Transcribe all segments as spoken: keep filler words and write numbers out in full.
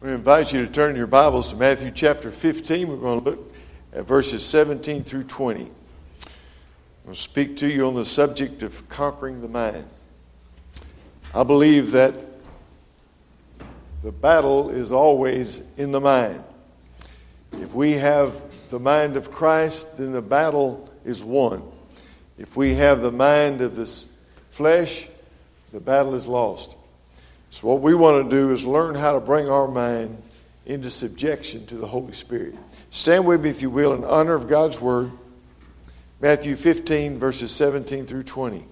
We invite you to turn your Bibles to Matthew chapter fifteen. We're going to look at verses seventeen through twenty. I'm going to speak to you on the subject of conquering the mind. I believe that the battle is always in the mind. If we have the mind of Christ, then the battle is won. If we have the mind of this flesh, the battle is lost. So what we want to do is learn how to bring our mind into subjection to the Holy Spirit. Stand with me, if you will, in honor of God's Word. Matthew fifteen, verses seventeen through twenty.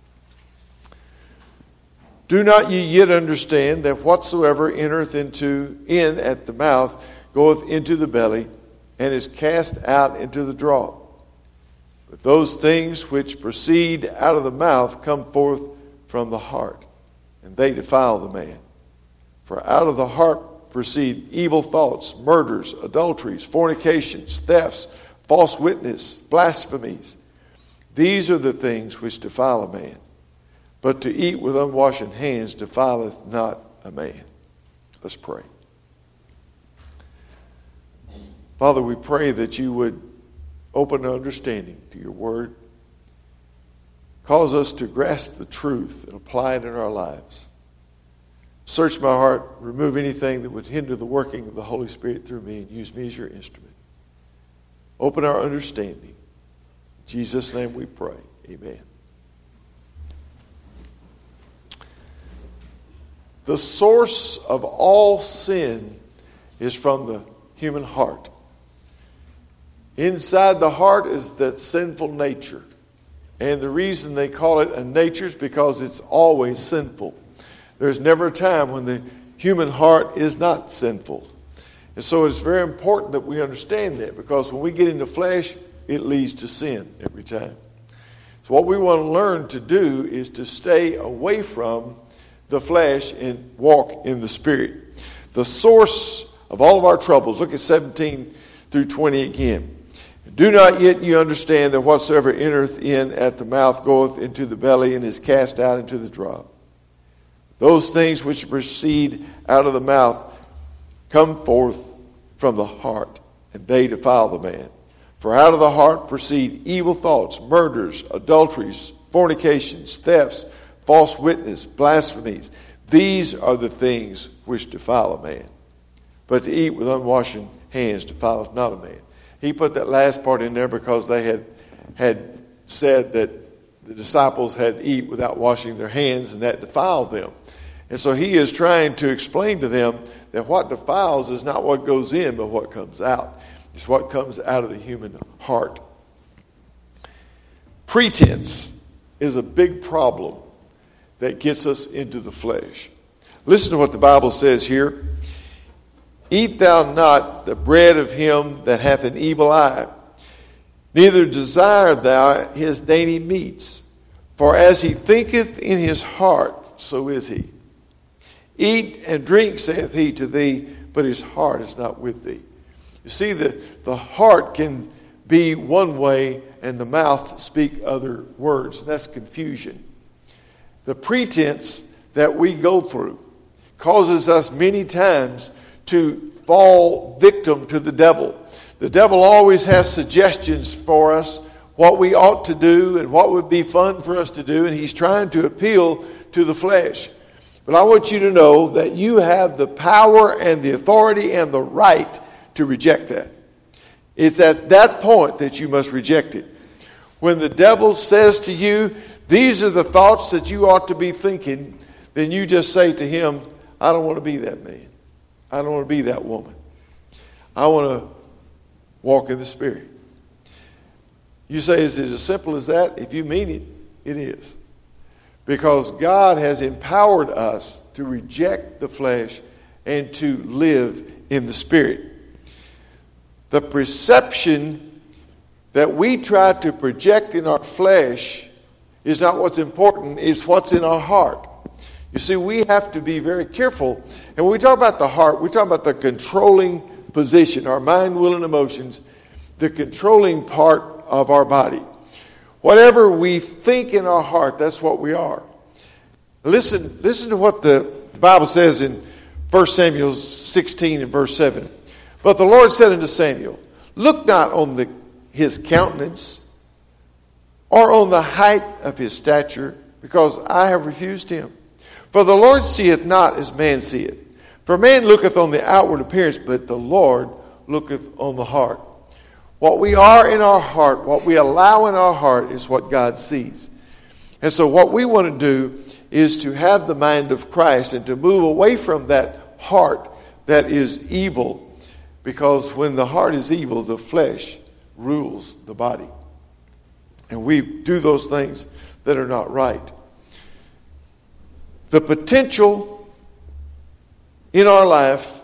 Do not ye yet understand that whatsoever entereth into in at the mouth goeth into the belly, and is cast out into the draught? But those things which proceed out of the mouth come forth from the heart, and they defile the man. For out of the heart proceed evil thoughts, murders, adulteries, fornications, thefts, false witness, blasphemies. These are the things which defile a man. But to eat with unwashen hands defileth not a man. Let's pray. Father, we pray that you would open our understanding to your word. Cause us to grasp the truth and apply it in our lives. Search my heart, remove anything that would hinder the working of the Holy Spirit through me, and use me as your instrument. Open our understanding. In Jesus' name we pray. Amen. The source of all sin is from the human heart. Inside the heart is that sinful nature. And the reason they call it a nature is because it's always sinful. There's never a time when the human heart is not sinful. And so it's very important that we understand that, because when we get into flesh, it leads to sin every time. So what we want to learn to do is to stay away from the flesh and walk in the Spirit. The source of all of our troubles, look at seventeen through twenty again. Do not yet you understand that whatsoever entereth in at the mouth goeth into the belly, and is cast out into the draught? Those things which proceed out of the mouth come forth from the heart, and they defile the man. For out of the heart proceed evil thoughts, murders, adulteries, fornications, thefts, false witness, blasphemies. These are the things which defile a man. But to eat with unwashen hands defileth not a man. He put that last part in there because they had had said that the disciples had to eat without washing their hands, and that defiled them. And so he is trying to explain to them that what defiles is not what goes in, but what comes out. It's what comes out of the human heart. Pretense is a big problem that gets us into the flesh. Listen to what the Bible says here. Eat thou not the bread of him that hath an evil eye, neither desire thou his dainty meats. For as he thinketh in his heart, so is he. Eat and drink, saith he to thee, but his heart is not with thee. You see, the, the heart can be one way and the mouth speak other words. And that's confusion. The pretense that we go through causes us many times to fall victim to the devil. The devil always has suggestions for us, what we ought to do and what would be fun for us to do, and he's trying to appeal to the flesh. But I want you to know that you have the power and the authority and the right to reject that. It's at that point that you must reject it. When the devil says to you, these are the thoughts that you ought to be thinking, then you just say to him, I don't want to be that man. I don't want to be that woman. I want to walk in the Spirit. You say, is it as simple as that? If you mean it, it is. Because God has empowered us to reject the flesh and to live in the Spirit. The perception that we try to project in our flesh is not what's important, it's what's in our heart. You see, we have to be very careful. And when we talk about the heart, we talk about the controlling position, our mind, will, and emotions, the controlling part of our body. Whatever we think in our heart, that's what we are. Listen, listen to what the Bible says in First Samuel sixteen and verse seven. But the Lord said unto Samuel, look not on the, his countenance, or on the height of his stature, because I have refused him. For the Lord seeth not as man seeth. For man looketh on the outward appearance, but the Lord looketh on the heart. What we are in our heart, what we allow in our heart, is what God sees. And so what we want to do is to have the mind of Christ and to move away from that heart that is evil. Because when the heart is evil, the flesh rules the body. And we do those things that are not right. The potential in our life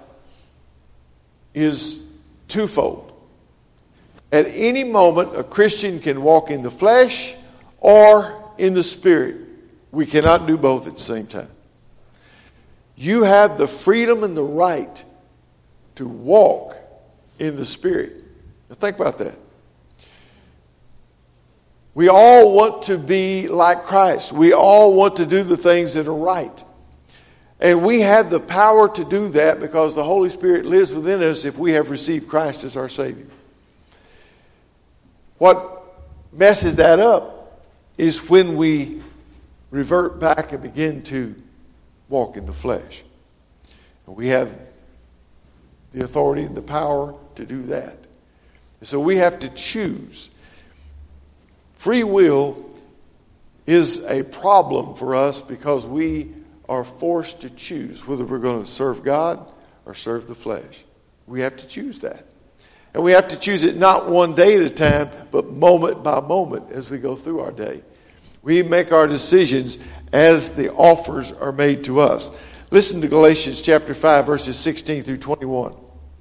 is twofold. At any moment, a Christian can walk in the flesh or in the spirit. We cannot do both at the same time. You have the freedom and the right to walk in the spirit. Now think about that. We all want to be like Christ. We all want to do the things that are right. And we have the power to do that because the Holy Spirit lives within us if we have received Christ as our Savior. What messes that up is when we revert back and begin to walk in the flesh. And we have the authority and the power to do that. So we have to choose. Free will is a problem for us because we are forced to choose whether we're going to serve God or serve the flesh. We have to choose that. And we have to choose it not one day at a time, but moment by moment as we go through our day. We make our decisions as the offers are made to us. Listen to Galatians chapter five, verses sixteen through twenty-one.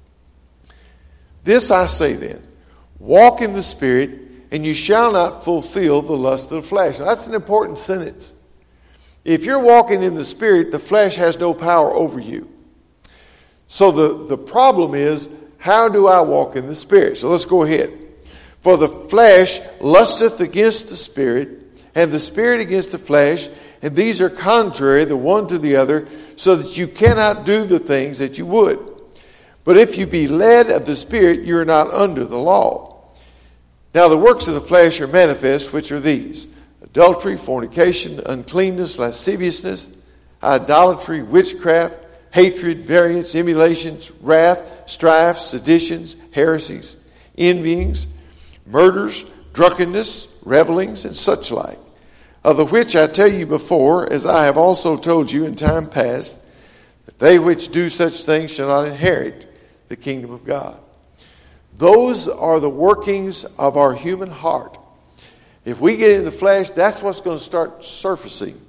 This I say then, walk in the Spirit, and you shall not fulfill the lust of the flesh. Now, that's an important sentence. If you're walking in the Spirit, the flesh has no power over you. So the, the problem is, how do I walk in the Spirit? So let's go ahead. For the flesh lusteth against the Spirit, and the Spirit against the flesh, and these are contrary the one to the other, so that you cannot do the things that you would. But if you be led of the Spirit, you are not under the law. Now the works of the flesh are manifest, which are these: adultery, fornication, uncleanness, lasciviousness, idolatry, witchcraft, hatred, variance, emulations, wrath, strife, seditions, heresies, envyings, murders, drunkenness, revelings, and such like, of the which I tell you before, as I have also told you in time past, that they which do such things shall not inherit the kingdom of God. Those are the workings of our human heart. If we get in the flesh, that's what's going to start surfacing.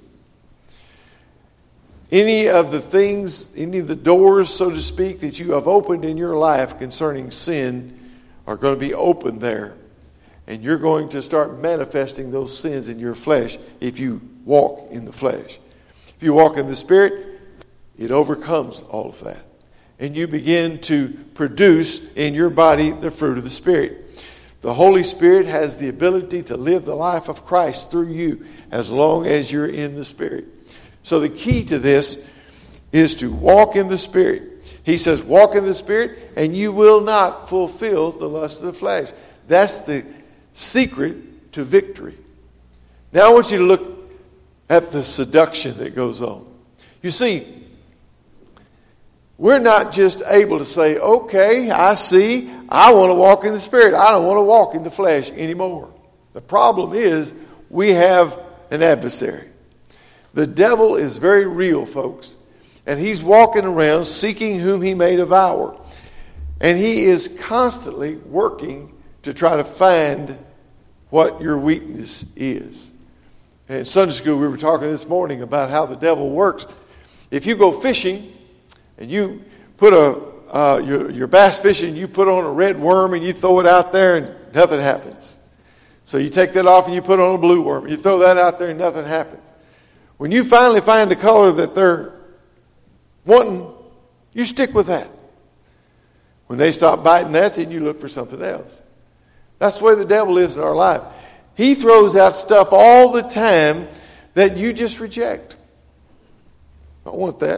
Any of the things, any of the doors, so to speak, that you have opened in your life concerning sin are going to be open there. And you're going to start manifesting those sins in your flesh if you walk in the flesh. If you walk in the Spirit, it overcomes all of that. And you begin to produce in your body the fruit of the Spirit. The Holy Spirit has the ability to live the life of Christ through you as long as you're in the Spirit. So the key to this is to walk in the Spirit. He says, walk in the Spirit and you will not fulfill the lust of the flesh. That's the secret to victory. Now I want you to look at the seduction that goes on. You see, we're not just able to say, okay, I see, I want to walk in the Spirit. I don't want to walk in the flesh anymore. The problem is we have an adversary. The devil is very real, folks. And he's walking around seeking whom he may devour. And he is constantly working to try to find what your weakness is. And in Sunday school, we were talking this morning about how the devil works. If you go fishing and you put a uh, your, your bass fishing, you put on a red worm and you throw it out there and nothing happens. So you take that off and you put on a blue worm. You throw that out there and nothing happens. When you finally find the color that they're wanting, you stick with that. When they stop biting that, then you look for something else. That's the way the devil is in our life. He throws out stuff all the time that you just reject. I don't want that.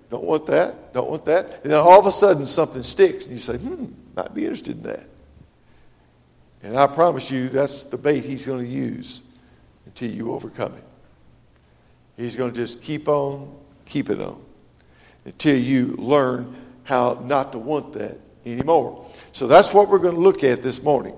don't want that, don't want that. And then all of a sudden something sticks and you say, hmm, might be interested in that. And I promise you that's the bait he's going to use until you overcome it. He's going to just keep on, keep it on until you learn how not to want that anymore. So that's what we're going to look at this morning.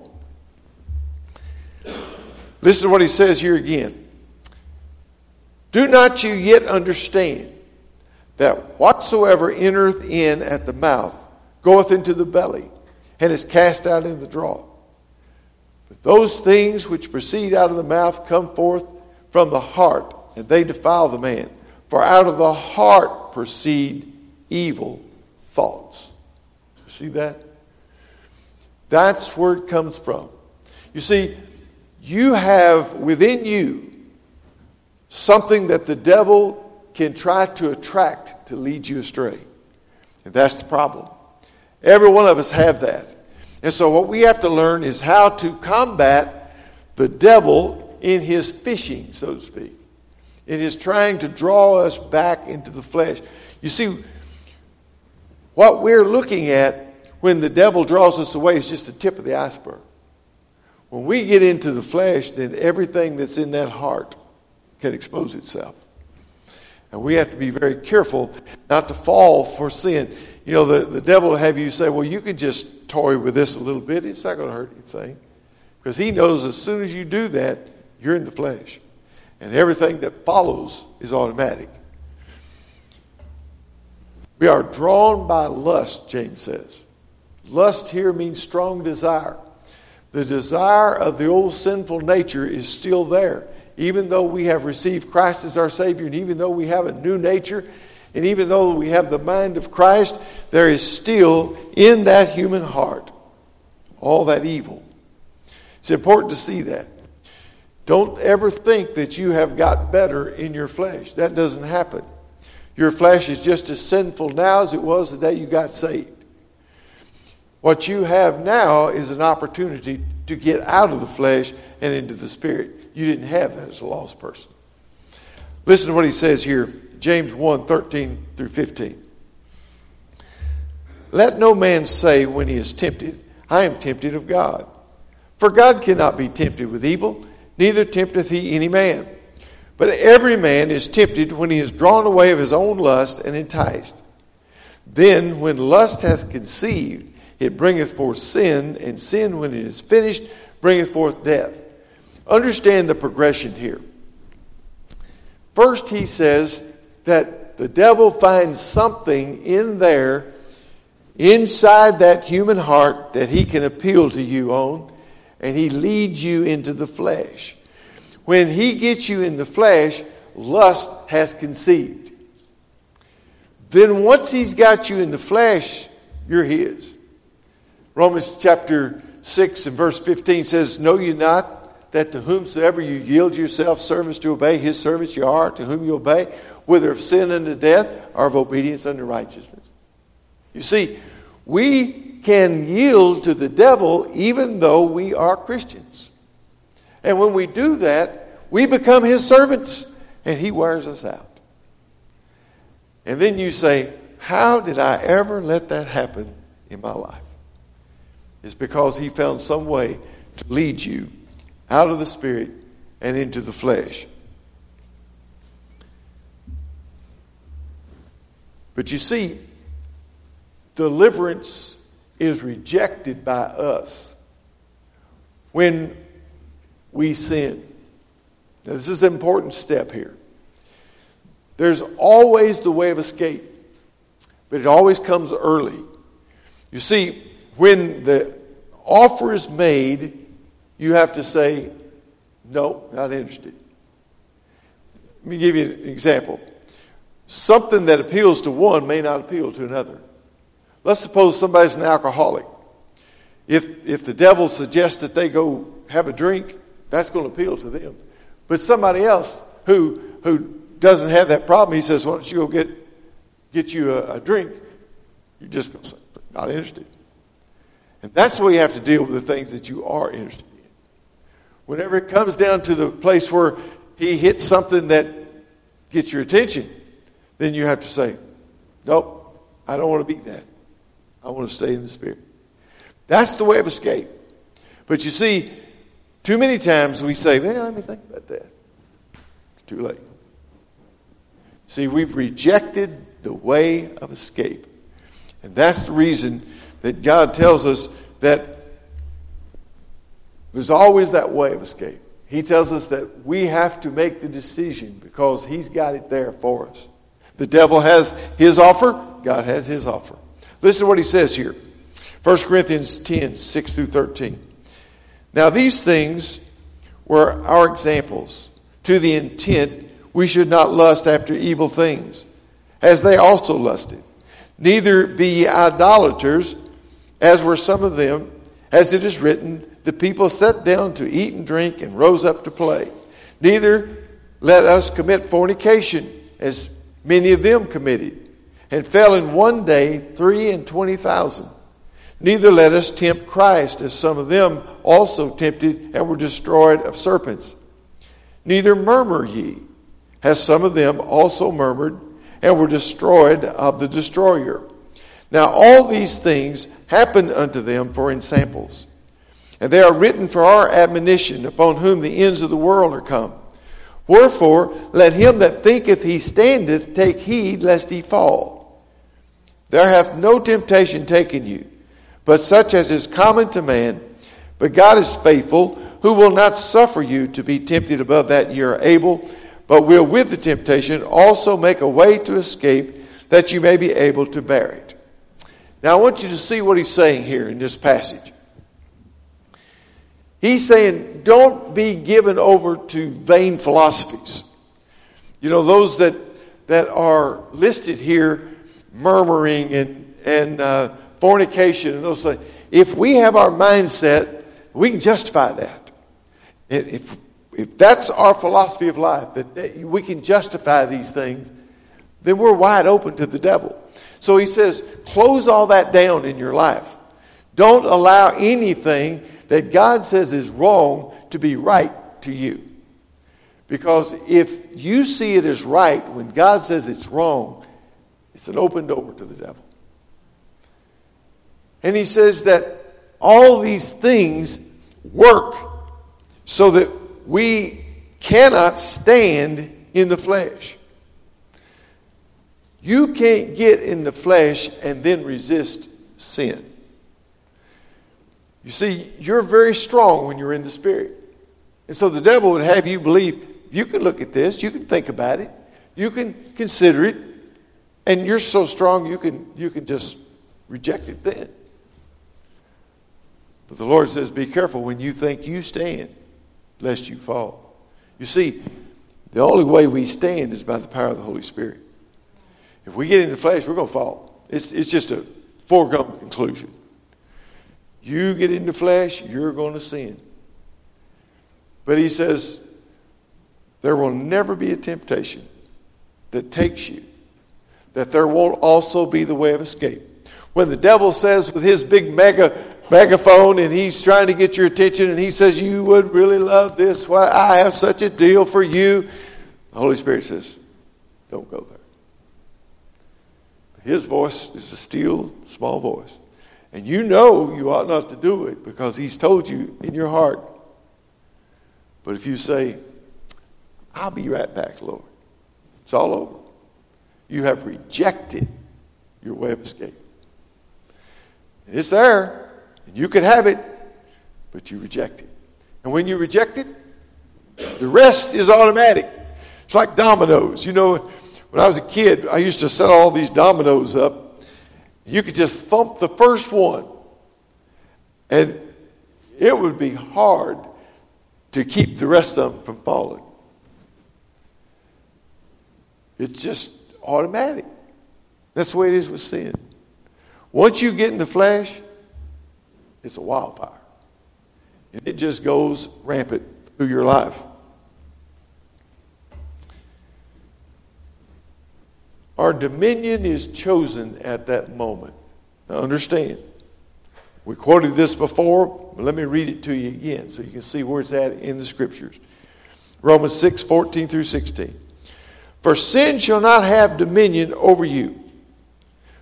Listen to what he says here again. Do not you yet understand that whatsoever entereth in at the mouth goeth into the belly, and is cast out in the draught? But those things which proceed out of the mouth come forth from the heart, and they defile the man. For out of the heart proceed evil thoughts. See that? That's where it comes from. You see, you have within you something that the devil can try to attract to lead you astray. And that's the problem. Every one of us have that. And so what we have to learn is how to combat the devil in his fishing, so to speak. In his trying to draw us back into the flesh. You see, what we're looking at when the devil draws us away is just the tip of the iceberg. When we get into the flesh, then everything that's in that heart can expose itself. And we have to be very careful not to fall for sin. You know, the, the devil will have you say, well, you can just toy with this a little bit. It's not going to hurt anything. Because he knows as soon as you do that, you're in the flesh. And everything that follows is automatic. We are drawn by lust, James says. Lust here means strong desire. The desire of the old sinful nature is still there. Even though we have received Christ as our Savior, and even though we have a new nature, and even though we have the mind of Christ, there is still in that human heart all that evil. It's important to see that. Don't ever think that you have got better in your flesh. That doesn't happen. Your flesh is just as sinful now as it was the day you got saved. What you have now is an opportunity to get out of the flesh and into the Spirit. You didn't have that as a lost person. Listen to what he says here, James one, thirteen through fifteen. Let no man say when he is tempted, I am tempted of God. For God cannot be tempted with evil, neither tempteth he any man. But every man is tempted when he is drawn away of his own lust and enticed. Then when lust hath conceived, it bringeth forth sin, and sin, when it is finished, bringeth forth death. Understand the progression here. First, he says that the devil finds something in there, inside that human heart, that he can appeal to you on, and he leads you into the flesh. When he gets you in the flesh, lust has conceived. Then once he's got you in the flesh, you're his. Romans chapter six and verse fifteen says, know you not that to whomsoever you yield yourself servants to obey, his servants you are, to whom you obey, whether of sin unto death or of obedience unto righteousness. You see, we can yield to the devil even though we are Christians. And when we do that, we become his servants and he wears us out. And then you say, how did I ever let that happen in my life? It's because he found some way to lead you out of the Spirit and into the flesh. But you see, deliverance is rejected by us when we sin. Now, this is an important step here. There's always the way of escape, but it always comes early. You see, when the offer is made, you have to say, no, not interested. Let me give you an example. Something that appeals to one may not appeal to another. Let's suppose somebody's an alcoholic. If, if the devil suggests that they go have a drink, that's going to appeal to them. But somebody else who who doesn't have that problem, he says, why don't you go get, get you a, a drink? You're just going to say, not interested. And that's the way you have to deal with the things that you are interested in. Whenever it comes down to the place where he hits something that gets your attention, then you have to say, Nope, I don't want to be that. I want to stay in the Spirit. That's the way of escape. But you see, too many times we say, well, let me think about that. It's too late. See, we've rejected the way of escape. And that's the reason that God tells us that there's always that way of escape. He tells us that we have to make the decision because He's got it there for us. The devil has his offer. God has His offer. Listen to what he says here. First Corinthians ten, six through thirteen. Now these things were our examples, to the intent we should not lust after evil things, as they also lusted. Neither be ye idolaters, as were some of them, as it is written, the people sat down to eat and drink and rose up to play. Neither let us commit fornication, as many of them committed, and fell in one day three and twenty thousand. Neither let us tempt Christ, as some of them also tempted and were destroyed of serpents. Neither murmur ye, as some of them also murmured and were destroyed of the destroyer. Now all these things happened unto them for ensamples, and they are written for our admonition, upon whom the ends of the world are come. Wherefore let him that thinketh he standeth take heed lest he fall. There hath no temptation taken you, but such as is common to man. But God is faithful, who will not suffer you to be tempted above that ye are able, but will with the temptation also make a way to escape, that you may be able to bear it. Now I want you to see what he's saying here in this passage. He's saying, don't be given over to vain philosophies. You know, those that that are listed here, murmuring and, and uh, fornication and those things. If we have our mindset, we can justify that. If, if that's our philosophy of life, that we can justify these things, then we're wide open to the devil. So he says, close all that down in your life. Don't allow anything that God says is wrong to be right to you. Because if you see it as right when God says it's wrong, it's an open door to the devil. And he says that all these things work so that we cannot stand in the flesh. You can't get in the flesh and then resist sin. You see, you're very strong when you're in the Spirit. And so the devil would have you believe, you can look at this, you can think about it, you can consider it, and you're so strong you can you can just reject it then. But the Lord says, be careful when you think you stand, lest you fall. You see, the only way we stand is by the power of the Holy Spirit. If we get in the flesh, we're going to fall. It's, it's just a foregone conclusion. You get in the flesh, you're going to sin. But he says, there will never be a temptation that takes you, that there won't also be the way of escape. When the devil says with his big mega megaphone and he's trying to get your attention and he says, you would really love this, why I have such a deal for you. The Holy Spirit says, don't go there. His voice is a still, small voice. And you know you ought not to do it because he's told you in your heart. But if you say, I'll be right back, Lord, it's all over. You have rejected your way of escape. And it's there, and you can have it, but you reject it. And when you reject it, the rest is automatic. It's like dominoes. You know, when I was a kid, I used to set all these dominoes up. You could just thump the first one, and it would be hard to keep the rest of them from falling. It's just automatic. That's the way it is with sin. Once you get in the flesh, it's a wildfire. And it just goes rampant through your life. Our dominion is chosen at that moment. Now understand, we quoted this before, but let me read it to you again so you can see where it's at in the Scriptures. Romans six, fourteen through sixteen. For sin shall not have dominion over you,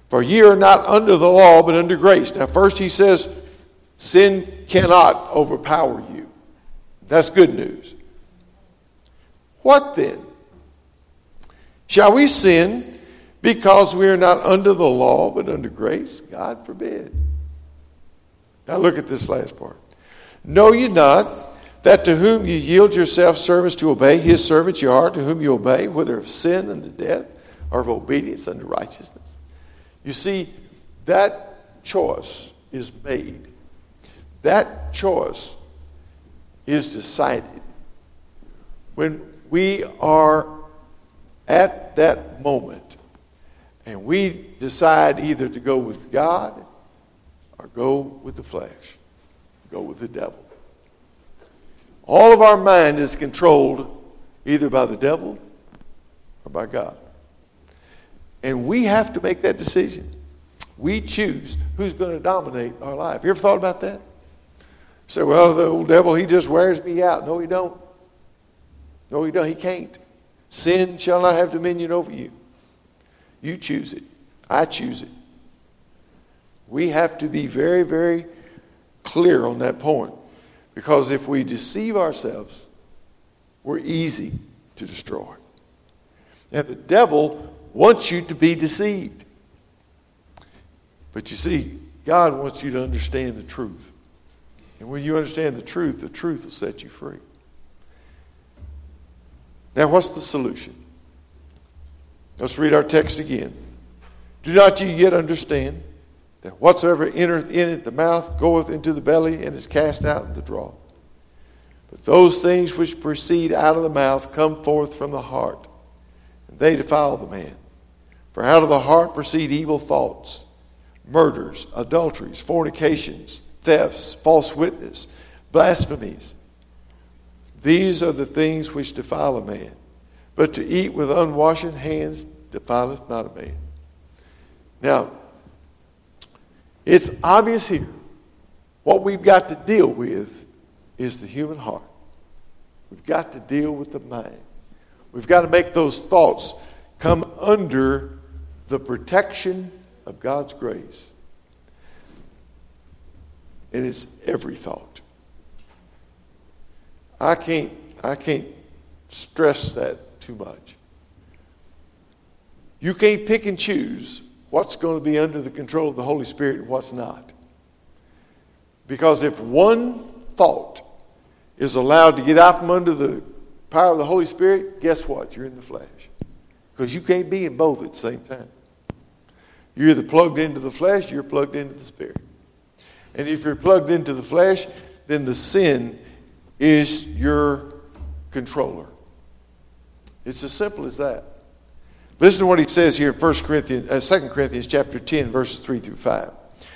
For ye are not under the law, but under grace. Now first he says, sin cannot overpower you. That's good news. What then? Shall we sin because we are not under the law, but under grace? God forbid. Now look at this last part. Know ye not that to whom ye yield yourselves servants to obey, his servants ye are, to whom you obey, whether of sin unto death, or of obedience unto righteousness? You see, that choice is made. That choice is decided when we are at that moment and we decide either to go with God or go with the flesh, go with the devil. All of our mind is controlled either by the devil or by God. And we have to make that decision. We choose who's going to dominate our life. You ever thought about that? Say, well, the old devil, he just wears me out. No, he don't. No, he don't. He can't. Sin shall not have dominion over you. You choose it. I choose it. We have to be very, very clear on that point. Because if we deceive ourselves, we're easy to destroy. And the devil wants you to be deceived. But you see, God wants you to understand the truth. And when you understand the truth, the truth will set you free. Now, what's the solution? Let's read our text again. Do not ye yet understand that whatsoever entereth in it the mouth goeth into the belly and is cast out in the draw? But those things which proceed out of the mouth come forth from the heart, and they defile the man. For out of the heart proceed evil thoughts, murders, adulteries, fornications, thefts, false witness, blasphemies. These are the things which defile a man. But to eat with unwashen hands defileth not a man. Now, it's obvious here. What we've got to deal with is the human heart. We've got to deal with the mind. We've got to make those thoughts come under the protection of God's grace. And it's every thought. I can't, I can't stress that too much. You can't pick and choose what's going to be under the control of the Holy Spirit and what's not. Because if one thought is allowed to get out from under the power of the Holy Spirit, guess what? You're in the flesh. Because you can't be in both at the same time. You're either plugged into the flesh or you're plugged into the Spirit. And if you're plugged into the flesh, then the sin is your controller. It's as simple as that. Listen to what he says here in First Corinthians, uh, Second Corinthians chapter ten, verses three through five.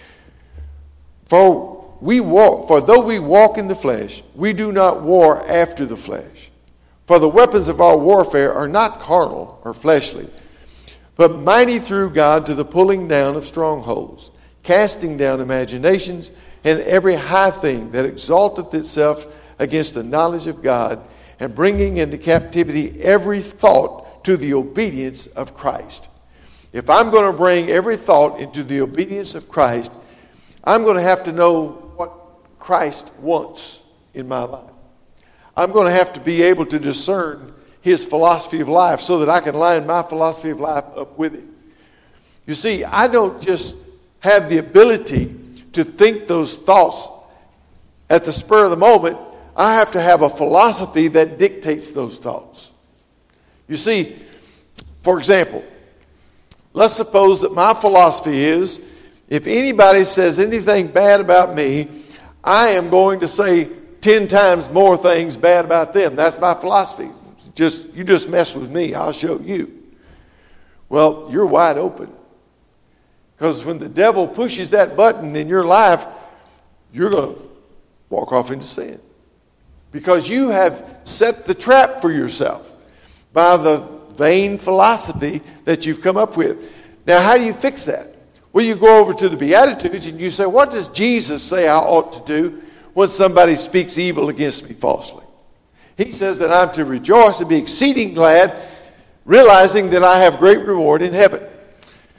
For we walk, for though we walk in the flesh, we do not war after the flesh. For the weapons of our warfare are not carnal or fleshly, but mighty through God to the pulling down of strongholds, casting down imaginations and every high thing that exalteth itself against the knowledge of God, and bringing into captivity every thought to the obedience of Christ. If I'm going to bring every thought into the obedience of Christ, I'm going to have to know what Christ wants in my life. I'm going to have to be able to discern his philosophy of life so that I can line my philosophy of life up with it. You see, I don't just have the ability to think those thoughts at the spur of the moment. I have to have a philosophy that dictates those thoughts. You see, for example, let's suppose that my philosophy is, if anybody says anything bad about me, I am going to say ten times more things bad about them. That's my philosophy. Just, you just mess with me, I'll show you. Well, you're wide open. Because when the devil pushes that button in your life, you're going to walk off into sin. Because you have set the trap for yourself by the vain philosophy that you've come up with. Now, how do you fix that? Well, you go over to the Beatitudes and you say, what does Jesus say I ought to do when somebody speaks evil against me falsely? He says that I'm to rejoice and be exceeding glad, realizing that I have great reward in heaven.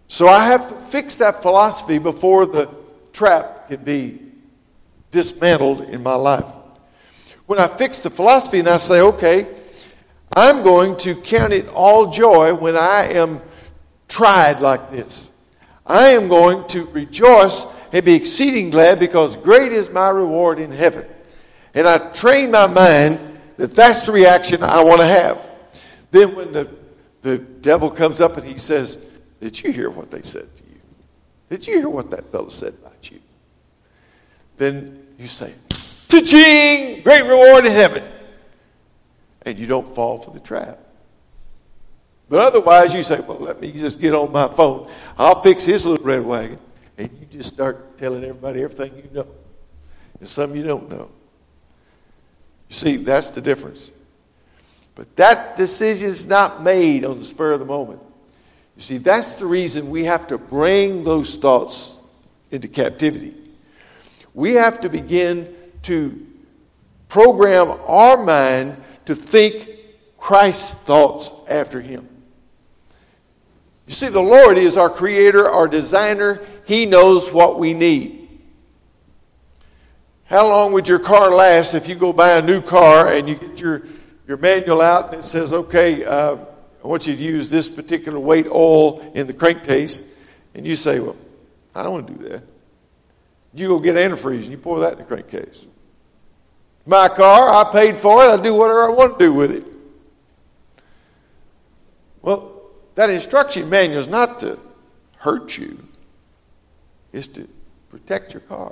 So I have to fix that philosophy before the trap can be dismantled in my life. When I fix the philosophy and I say, okay, I'm going to count it all joy when I am tried like this. I am going to rejoice and be exceeding glad because great is my reward in heaven. And I train my mind that that's the reaction I want to have. Then when the, the devil comes up and he says, did you hear what they said to you? Did you hear what that fellow said about you? Then you say, ta-ching, great reward in heaven. And you don't fall for the trap. But otherwise you say, well, let me just get on my phone. I'll fix his little red wagon. And you just start telling everybody everything you know. And some you don't know. You see, that's the difference. But that decision is not made on the spur of the moment. You see, that's the reason we have to bring those thoughts into captivity. We have to begin to program our mind to think Christ's thoughts after him. You see, the Lord is our creator, our designer. He knows what we need. How long would your car last if you go buy a new car and you get your, your manual out and it says, okay, uh, I want you to use this particular weight oil in the crankcase. And you say, well, I don't want to do that. You go get antifreeze and you pour that in the crankcase. My car, I paid for it. I do whatever I want to do with it. Well, that instruction manual is not to hurt you. It's to protect your car.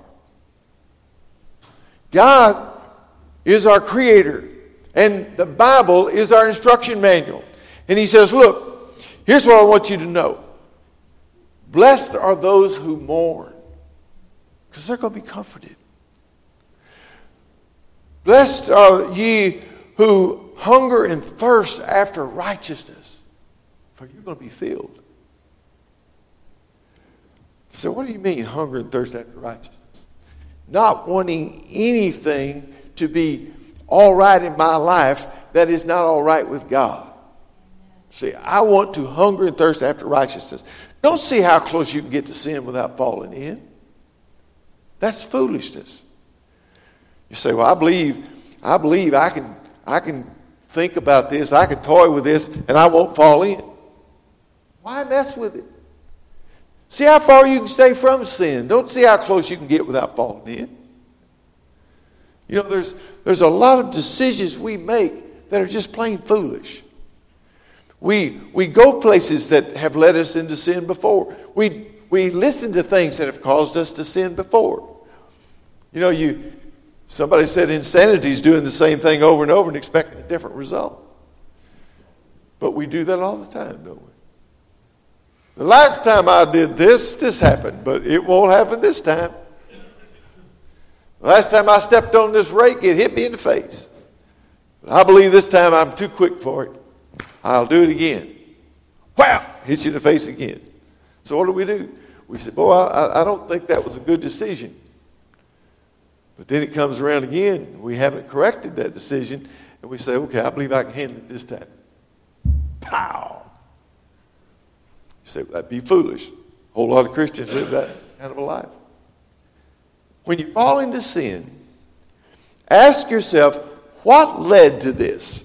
God is our creator. And the Bible is our instruction manual. And he says, look, here's what I want you to know. Blessed are those who mourn, because they're going to be comforted. Blessed are ye who hunger and thirst after righteousness, for you're going to be filled. So what do you mean hunger and thirst after righteousness? Not wanting anything to be all right in my life that is not all right with God. See, I want to hunger and thirst after righteousness. Don't see how close you can get to sin without falling in. That's foolishness. You say, well, I believe, I believe I can, I can think about this, I can toy with this, and I won't fall in. Why mess with it? See how far you can stay from sin. Don't see how close you can get without falling in. You know, there's there's a lot of decisions we make that are just plain foolish. We we go places that have led us into sin before. We we listen to things that have caused us to sin before. You know, you somebody said insanity is doing the same thing over and over and expecting a different result. But we do that all the time, don't we? The last time I did this, this happened, but it won't happen this time. The last time I stepped on this rake, it hit me in the face. But I believe this time I'm too quick for it. I'll do it again. Wow! Hits you in the face again. So what do we do? We say, boy, I, I don't think that was a good decision. But then it comes around again. We haven't corrected that decision. And we say, okay, I believe I can handle it this time. Pow! You say, well, that'd be foolish. A whole lot of Christians live that kind of a life. When you fall into sin, ask yourself, what led to this?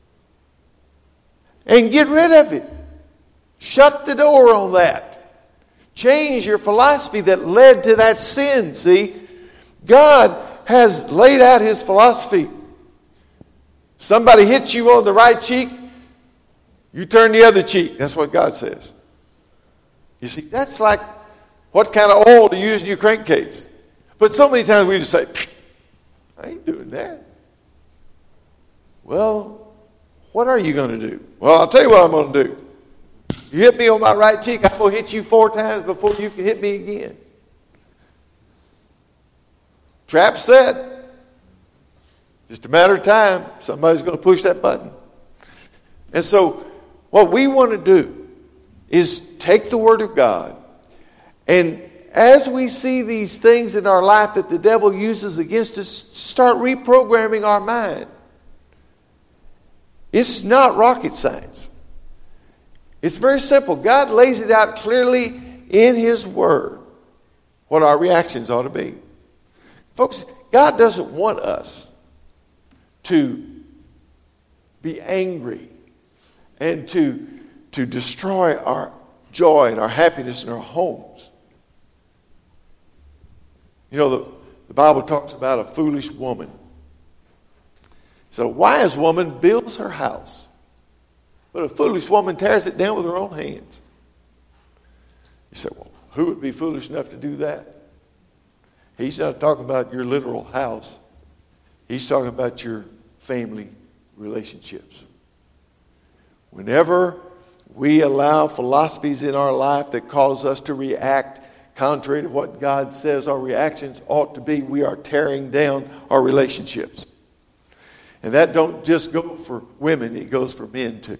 And get rid of it. Shut the door on that. Change your philosophy that led to that sin, see? God has laid out his philosophy. Somebody hits you on the right cheek, you turn the other cheek. That's what God says. You see, that's like what kind of oil to use in your crankcase. But so many times we just say, I ain't doing that. Well, what are you going to do? Well, I'll tell you what I'm going to do. You hit me on my right cheek, I'm going to hit you four times before you can hit me again. Trap set. Just a matter of time. Somebody's going to push that button. And so what we want to do is take the Word of God, and as we see these things in our life that the devil uses against us, start reprogramming our mind. It's not rocket science. It's very simple. God lays it out clearly in His Word what our reactions ought to be. Folks, God doesn't want us to be angry and to, to destroy our joy and our happiness in our homes. You know, the, the Bible talks about a foolish woman. So a wise woman builds her house, but a foolish woman tears it down with her own hands. You say, well, who would be foolish enough to do that? He's not talking about your literal house. He's talking about your family relationships. Whenever we allow philosophies in our life that cause us to react contrary to what God says our reactions ought to be, we are tearing down our relationships. And that don't just go for women, it goes for men too.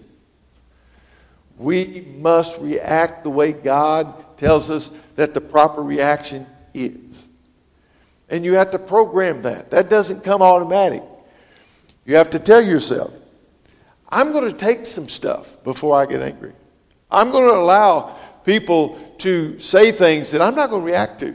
We must react the way God tells us that the proper reaction is. And you have to program that. That doesn't come automatic. You have to tell yourself, I'm going to take some stuff before I get angry. I'm going to allow people to say things that I'm not going to react to.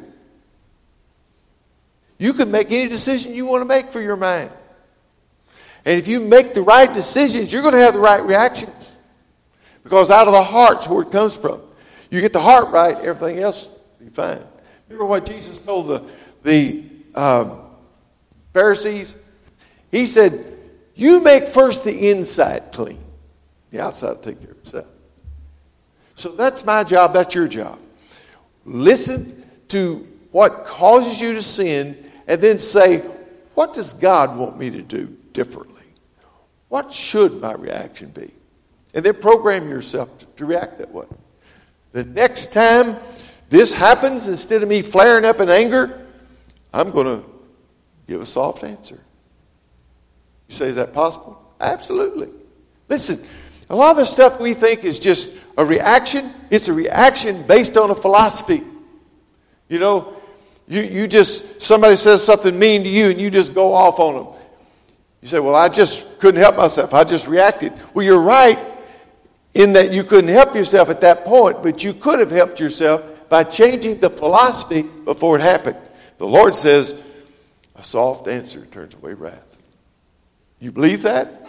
You can make any decision you want to make for your mind. And if you make the right decisions, you're going to have the right reactions. Because out of the heart's where it comes from. You get the heart right, everything else will be fine. Remember what Jesus told the, the um, Pharisees? He said, you make first the inside clean. The outside will take care of itself. So that's my job, that's your job. Listen to what causes you to sin and then say, what does God want me to do differently? What should my reaction be? And then program yourself to, to react that way. The next time this happens, instead of me flaring up in anger, I'm going to give a soft answer. You say, is that possible? Absolutely. Listen, a lot of the stuff we think is just a reaction. It's a reaction based on a philosophy. You know, you, you just, somebody says something mean to you and you just go off on them. You say, well, I just couldn't help myself. I just reacted. Well, you're right in that you couldn't help yourself at that point, but you could have helped yourself by changing the philosophy before it happened. The Lord says, a soft answer turns away wrath. You believe that?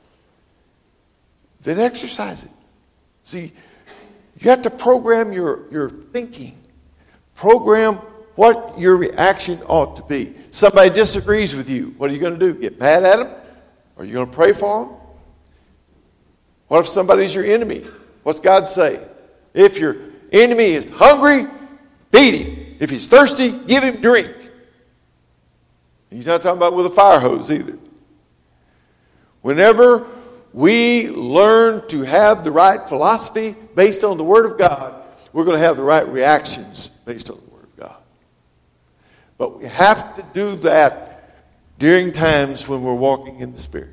Then exercise it. See, you have to program your, your thinking. Program what your reaction ought to be. Somebody disagrees with you. What are you going to do? Get mad at them? Are you going to pray for them? What if somebody's your enemy? What's God say? If your enemy is hungry, feed him. If he's thirsty, give him drink. He's not talking about with a fire hose either. Whenever we learn to have the right philosophy based on the Word of God, we're going to have the right reactions based on the Word of God. But we have to do that during times when we're walking in the Spirit.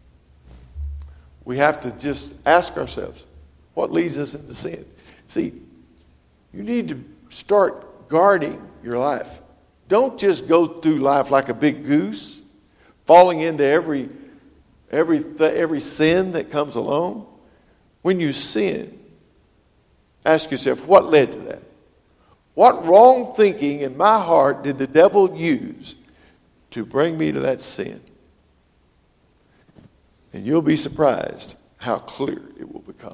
We have to just ask ourselves, what leads us into sin? See, you need to start guarding your life. Don't just go through life like a big goose, falling into every every th- every sin that comes along. When you sin, ask yourself, what led to that? What wrong thinking in my heart did the devil use to bring me to that sin? And you'll be surprised how clear it will become.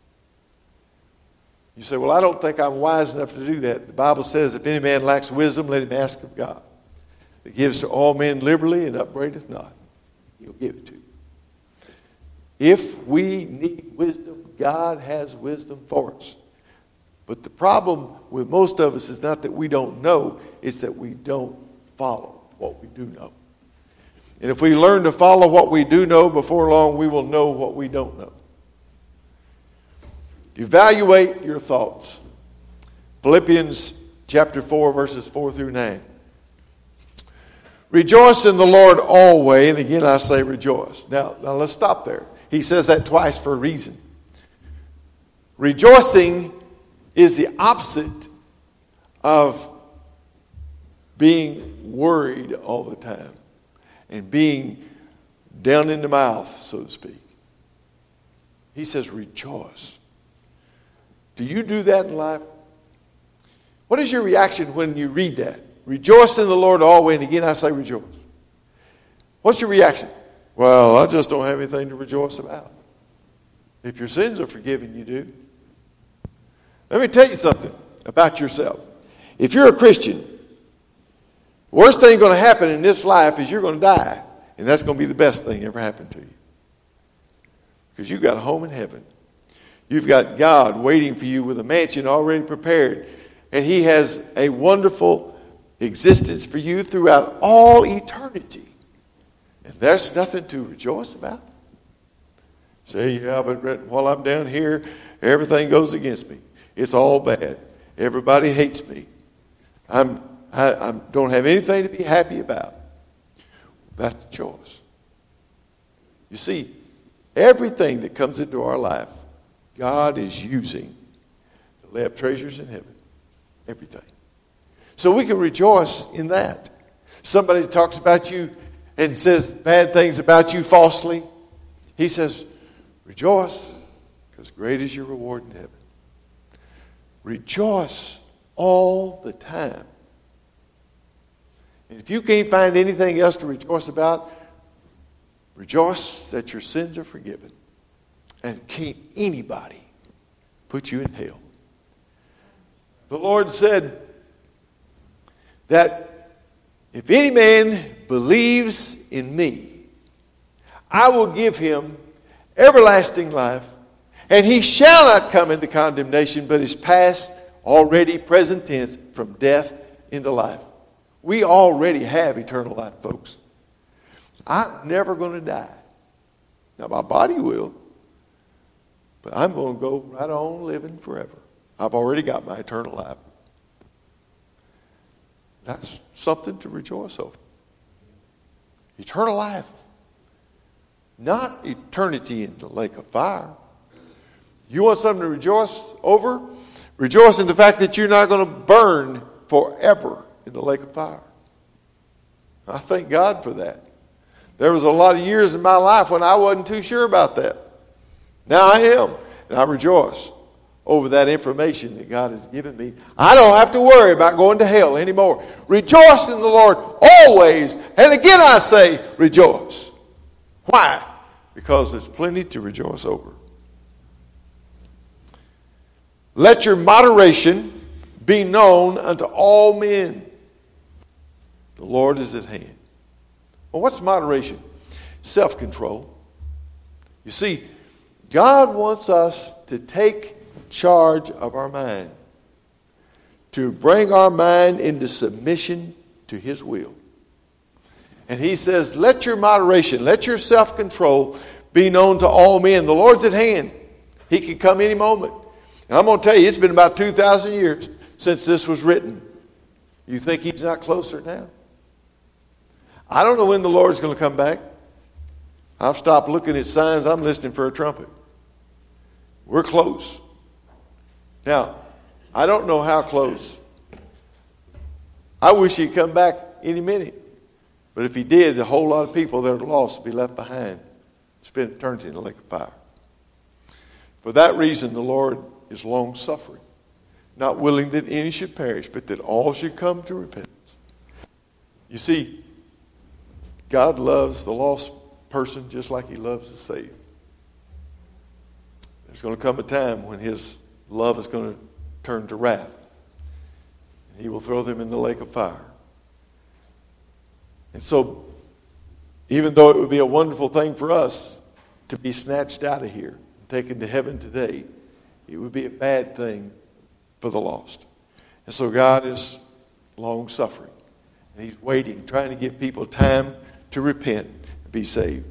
You say, well, I don't think I'm wise enough to do that. The Bible says, if any man lacks wisdom, let him ask of God, that gives to all men liberally and upbraideth not. He'll give it to you. If we need wisdom, God has wisdom for us. But the problem with most of us is not that we don't know, it's that we don't follow what we do know. And if we learn to follow what we do know, before long we will know what we don't know. Evaluate your thoughts. Philippians chapter four, verses four through nine. Rejoice in the Lord always. And again I say rejoice. Now, now let's stop there. He says that twice for a reason. Rejoicing is the opposite of being worried all the time and being down in the mouth, so to speak. He says rejoice. Do you do that in life? What is your reaction when you read that? Rejoice in the Lord always. And again, I say rejoice. What's your reaction? Well, I just don't have anything to rejoice about. If your sins are forgiven, you do. Let me tell you something about yourself. If you're a Christian, the worst thing going to happen in this life is you're going to die. And that's going to be the best thing ever happened to you. Because you've got a home in heaven. You've got God waiting for you with a mansion already prepared. And He has a wonderful existence for you throughout all eternity. And there's nothing to rejoice about. Say, yeah, but while I'm down here, everything goes against me. It's all bad. Everybody hates me. I'm, I I don't have anything to be happy about. That's the choice. You see, everything that comes into our life, God is using to lay up treasures in heaven. Everything. So we can rejoice in that. Somebody talks about you and says bad things about you falsely. He says, rejoice, because great is your reward in heaven. Rejoice all the time. And if you can't find anything else to rejoice about, rejoice that your sins are forgiven. And can't anybody put you in hell. The Lord said that if any man believes in me, I will give him everlasting life, and he shall not come into condemnation, but is passed already, present tense, from death into life. We already have eternal life, folks. I'm never going to die. Now, my body will, but I'm going to go right on living forever. I've already got my eternal life. That's something to rejoice over. Eternal life. Not eternity in the lake of fire. You want something to rejoice over? Rejoice in the fact that you're not going to burn forever in the lake of fire. I thank God for that. There was a lot of years in my life when I wasn't too sure about that. Now I am. And I rejoice over that information that God has given me. I don't have to worry about going to hell anymore. Rejoice in the Lord always. And again I say, rejoice. Why? Because there's plenty to rejoice over. Let your moderation be known unto all men. The Lord is at hand. Well, what's moderation? Self-control. You see, God wants us to take charge of our mind, to bring our mind into submission to His will. And He says, let your moderation, let your self-control be known to all men. The Lord's at hand. He can come any moment. And I'm going to tell you, it's been about two thousand years since this was written. You think He's not closer now? I don't know when the Lord's going to come back. I've stopped looking at signs. I'm listening for a trumpet. We're close. Now, I don't know how close. I wish He'd come back any minute. But if He did, a whole lot of people that are lost would be left behind. Spend eternity in the lake of fire. For that reason, the Lord is long-suffering, not willing that any should perish, but that all should come to repentance. You see, God loves the lost person just like He loves the saved. There's going to come a time when His love is going to turn to wrath. And He will throw them in the lake of fire. And so, even though it would be a wonderful thing for us to be snatched out of here and taken to heaven today, it would be a bad thing for the lost. And so God is long-suffering. And He's waiting, trying to give people time to repent and be saved.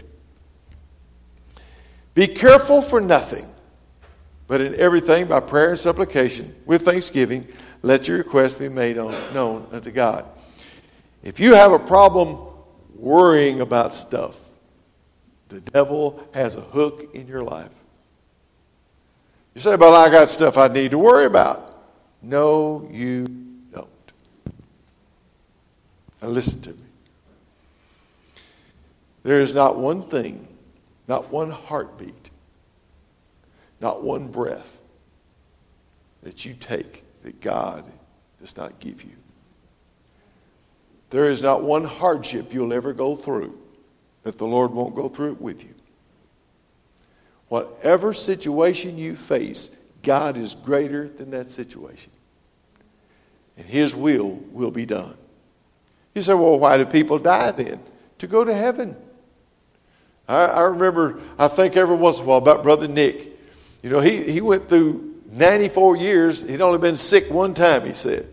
Be careful for nothing, but in everything by prayer and supplication, with thanksgiving, let your requests be made known unto God. If you have a problem worrying about stuff, the devil has a hook in your life. You say, but I got stuff I need to worry about. No, you don't. Now listen to me. There is not one thing, not one heartbeat, not one breath that you take that God does not give you. There is not one hardship you'll ever go through that the Lord won't go through it with you. Whatever situation you face, God is greater than that situation. And His will will be done. You say, well, why do people die then? To go to heaven. I, I remember, I think every once in a while about Brother Nick. You know, he, he went through ninety-four years. He'd only been sick one time, he said.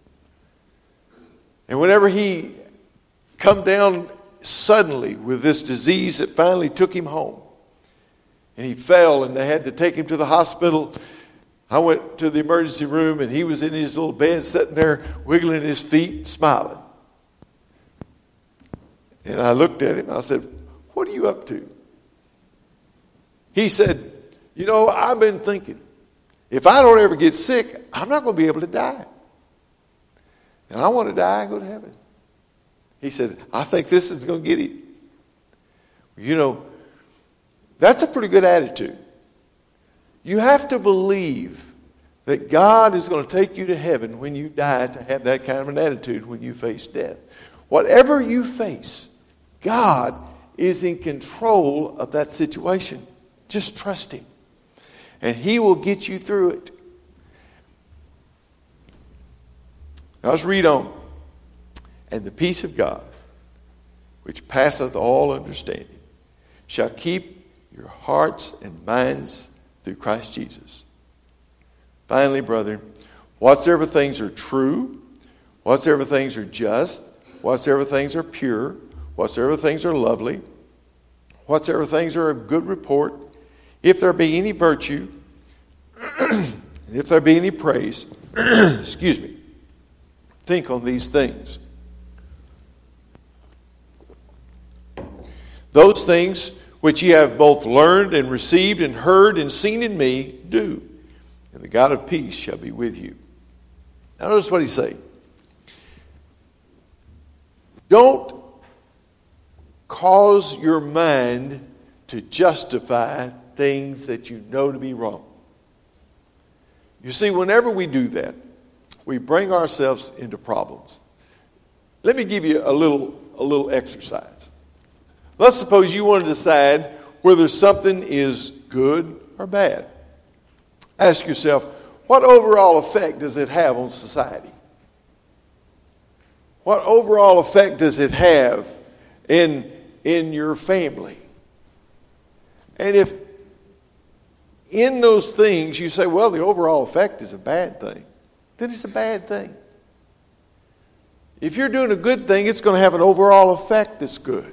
And whenever he come down suddenly with this disease that finally took him home, and he fell and they had to take him to the hospital, I went to the emergency room and he was in his little bed sitting there wiggling his feet, smiling. And I looked at him and I said, what are you up to? He said, you know, I've been thinking, if I don't ever get sick, I'm not going to be able to die. And I want to die and go to heaven. He said, I think this is going to get it. You know, that's a pretty good attitude. You have to believe that God is going to take you to heaven when you die, to have that kind of an attitude when you face death. Whatever you face, God is in control of that situation. Just trust Him. And He will get you through it. Now let's read on. And the peace of God, which passeth all understanding, shall keep your hearts and minds through Christ Jesus. Finally, brethren, whatsoever things are true, whatsoever things are just, whatsoever things are pure, whatsoever things are lovely, whatsoever things are of good report, if there be any virtue, and if there be any praise, excuse me, think on these things. Those things which ye have both learned and received and heard and seen in me, do. And the God of peace shall be with you. Now notice what he's saying. Don't cause your mind to justify things that you know to be wrong. You see, whenever we do that, we bring ourselves into problems. Let me give you a little, a little exercise. Let's suppose you want to decide whether something is good or bad. Ask yourself, what overall effect does it have on society? What overall effect does it have in, in your family? And if in those things you say, well, the overall effect is a bad thing, then it's a bad thing. If you're doing a good thing, it's going to have an overall effect that's good.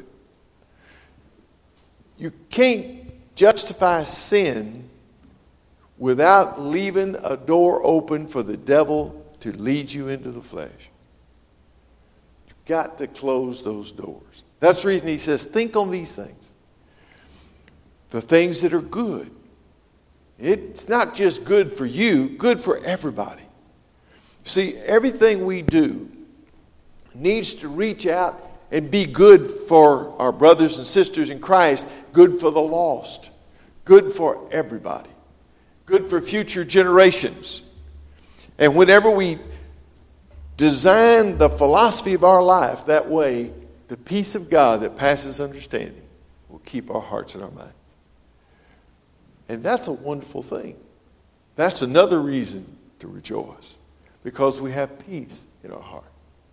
You can't justify sin without leaving a door open for the devil to lead you into the flesh. You've got to close those doors. That's the reason he says, think on these things. The things that are good. It's not just good for you, good for everybody. See, everything we do needs to reach out and be good for our brothers and sisters in Christ, good for the lost, good for everybody, good for future generations. And whenever we design the philosophy of our life that way, the peace of God that passes understanding will keep our hearts and our minds. And that's a wonderful thing. That's another reason to rejoice, because we have peace in our heart.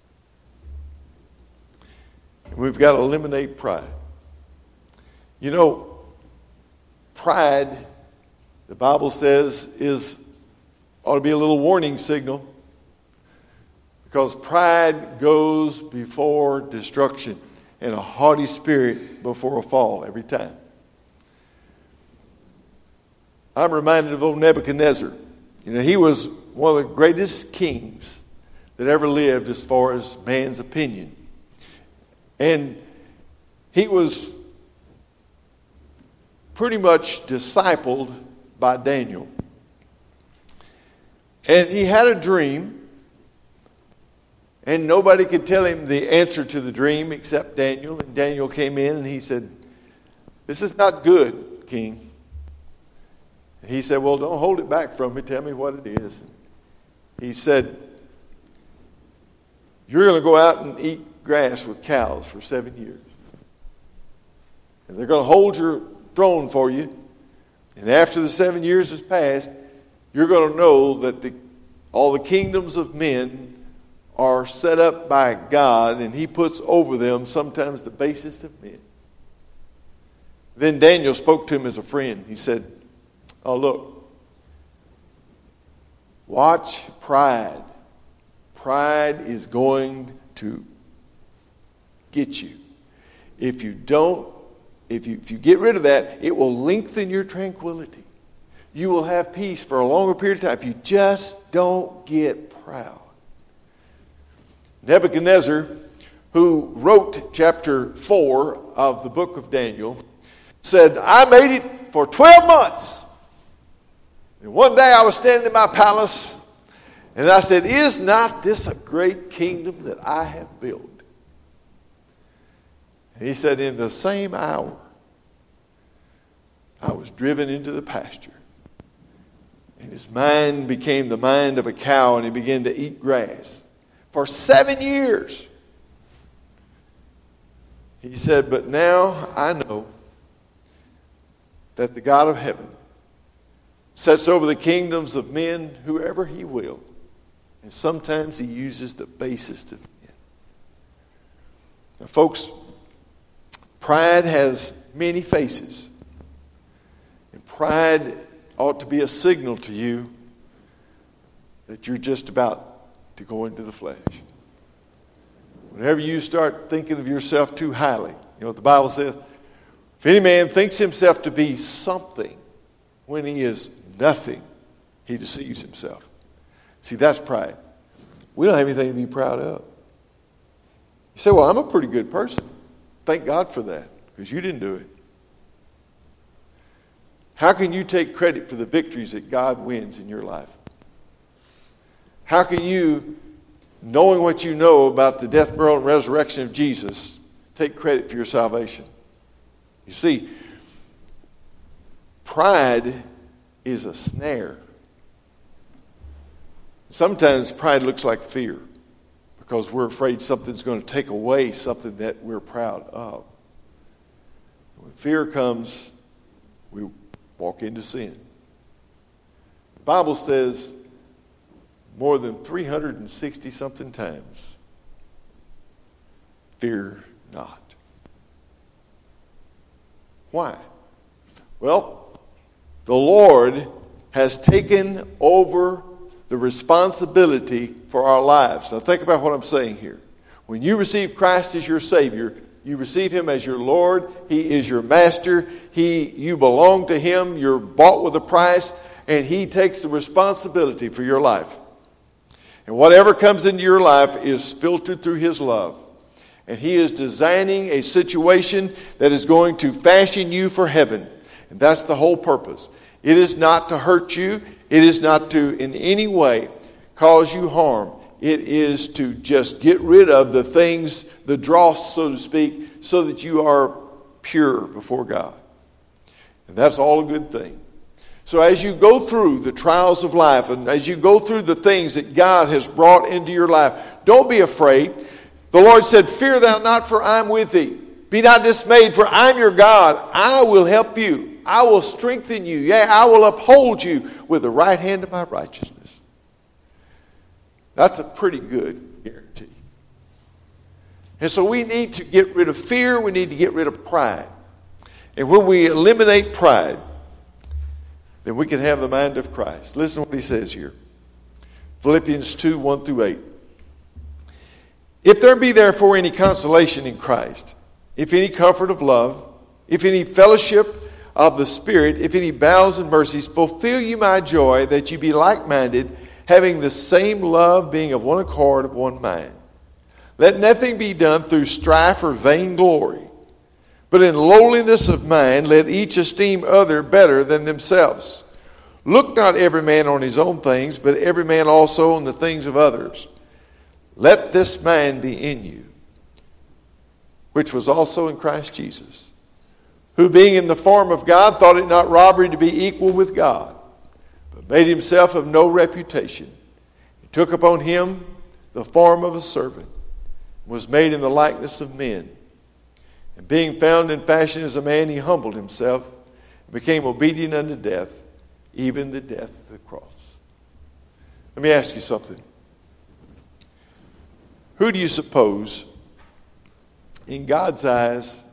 And we've got to eliminate pride. You know, pride, the Bible says, is ought to be a little warning signal, because pride goes before destruction and a haughty spirit before a fall every time. I'm reminded of old Nebuchadnezzar. You know, he was one of the greatest kings that ever lived as far as man's opinion. And he was pretty much discipled by Daniel. And he had a dream, and nobody could tell him the answer to the dream except Daniel. And Daniel came in and he said, "This is not good, King." And he said, "Well, don't hold it back from me. Tell me what it is." He said, you're going to go out and eat grass with cows for seven years. And they're going to hold your throne for you. And after the seven years has passed, you're going to know that the, all the kingdoms of men are set up by God, and he puts over them sometimes the basest of men. Then Daniel spoke to him as a friend. He said, oh, look, watch pride. Pride is going to get you. If you don't, if you, if you get rid of that, it will lengthen your tranquility. You will have peace for a longer period of time if you just don't get proud. Nebuchadnezzar, who wrote chapter four of the book of Daniel, said, I made it for twelve months. And one day I was standing in my palace, and I said, is not this a great kingdom that I have built? And he said, in the same hour, I was driven into the pasture. And his mind became the mind of a cow, and he began to eat grass. For seven years. He said, but now I know that the God of heaven sets over the kingdoms of men whoever he will. And sometimes he uses the basest of men. Now, folks, pride has many faces. And pride ought to be a signal to you that you're just about to go into the flesh. Whenever you start thinking of yourself too highly, you know what the Bible says? If any man thinks himself to be something when he is nothing, he deceives himself. See, that's pride. We don't have anything to be proud of. You say, well, I'm a pretty good person. Thank God for that, because you didn't do it. How can you take credit for the victories that God wins in your life? How can you, knowing what you know about the death, burial, and resurrection of Jesus, take credit for your salvation? You see, pride is a snare. Sometimes pride looks like fear because we're afraid something's going to take away something that we're proud of. When fear comes, we walk into sin. The Bible says more than three hundred sixty something times, fear not. Why? Well, the Lord has taken over the responsibility for our lives. Now think about what I'm saying here. When you receive Christ as your Savior, you receive Him as your Lord. He is your Master. He, you belong to Him. You're bought with a price, and He takes the responsibility for your life. And whatever comes into your life is filtered through His love. And He is designing a situation that is going to fashion you for heaven. And that's the whole purpose. It is not to hurt you. It is not to in any way cause you harm. It is to just get rid of the things, the dross, so to speak, so that you are pure before God. And that's all a good thing. So as you go through the trials of life and as you go through the things that God has brought into your life, don't be afraid. The Lord said, fear thou not, for I am with thee. Be not dismayed, for I am your God. I will help you. I will strengthen you. Yea, I will uphold you with the right hand of my righteousness. That's a pretty good guarantee. And so we need to get rid of fear. We need to get rid of pride. And when we eliminate pride, then we can have the mind of Christ. Listen to what he says here. Philippians two, one through eight. If there be therefore any consolation in Christ, if any comfort of love, if any fellowship of the Spirit, if any bowels and mercies, fulfill you my joy, that you be like-minded, having the same love, being of one accord, of one mind. Let nothing be done through strife or vainglory, but in lowliness of mind let each esteem other better than themselves. Look not every man on his own things, but every man also on the things of others. Let this mind be in you, which was also in Christ Jesus, who being in the form of God thought it not robbery to be equal with God, but made himself of no reputation, took upon him the form of a servant, was made in the likeness of men. And being found in fashion as a man, he humbled himself and became obedient unto death, even the death of the cross. Let me ask you something. Who do you suppose, in God's eyes,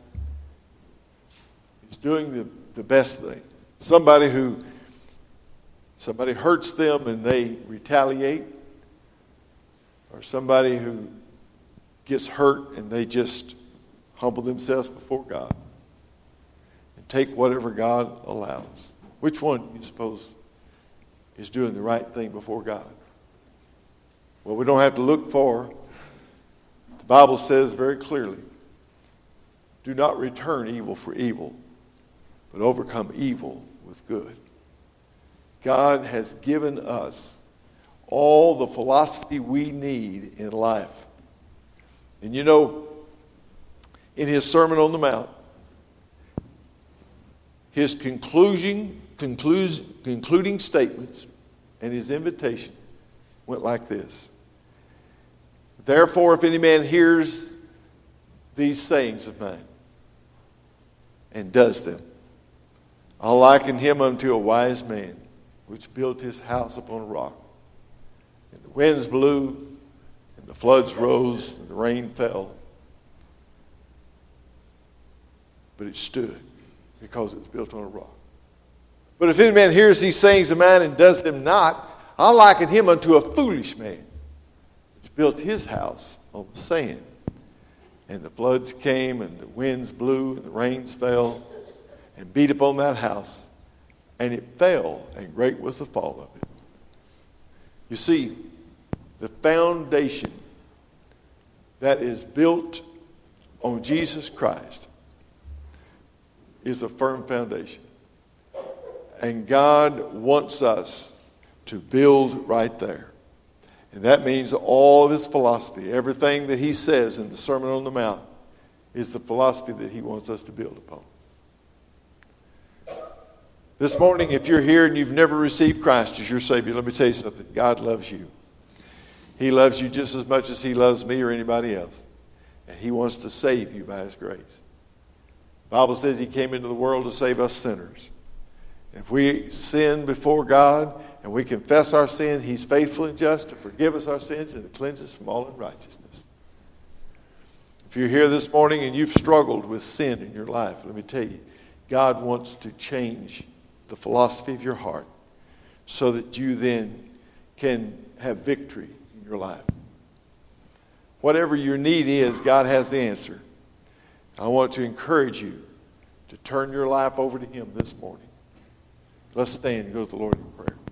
is doing the, the best thing? Somebody who, somebody hurts them and they retaliate? Or somebody who gets hurt and they just humble themselves before God and take whatever God allows? Which one do you suppose is doing the right thing before God? Well, we don't have to look far. The Bible says very clearly, do not return evil for evil, but overcome evil with good. God has given us all the philosophy we need in life. And you know, in his Sermon on the Mount, his conclusion, concludes, concluding statements and his invitation went like this. Therefore, if any man hears these sayings of mine and does them, I'll liken him unto a wise man which built his house upon a rock. And the winds blew, and the floods rose, and the rain fell. But it stood because it was built on a rock. But if any man hears these sayings of mine and does them not, I'll liken him unto a foolish man which built his house on the sand. And the floods came, and the winds blew, and the rains fell, and beat upon that house, and it fell, and great was the fall of it. You see, the foundation that is built on Jesus Christ is a firm foundation. And God wants us to build right there. And that means all of his philosophy, everything that he says in the Sermon on the Mount, is the philosophy that he wants us to build upon. This morning, if you're here and you've never received Christ as your Savior, let me tell you something. God loves you. He loves you just as much as he loves me or anybody else. And he wants to save you by his grace. The Bible says he came into the world to save us sinners. If we sin before God and we confess our sin, he's faithful and just to forgive us our sins and to cleanse us from all unrighteousness. If you're here this morning and you've struggled with sin in your life, let me tell you, God wants to change the philosophy of your heart so that you then can have victory in your life. Whatever your need is, God has the answer. I want to encourage you to turn your life over to him this morning. Let's stand and go to the Lord in prayer.